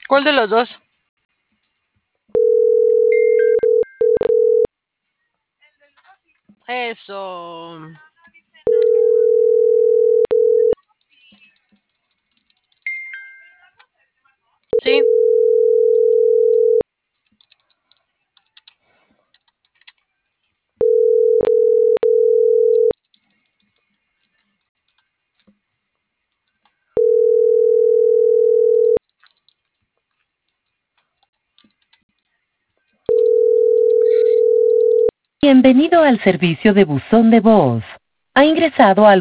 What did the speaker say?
¿Cuál de los dos? Eso. Sí. Bienvenido al servicio de buzón de voz. Ha ingresado al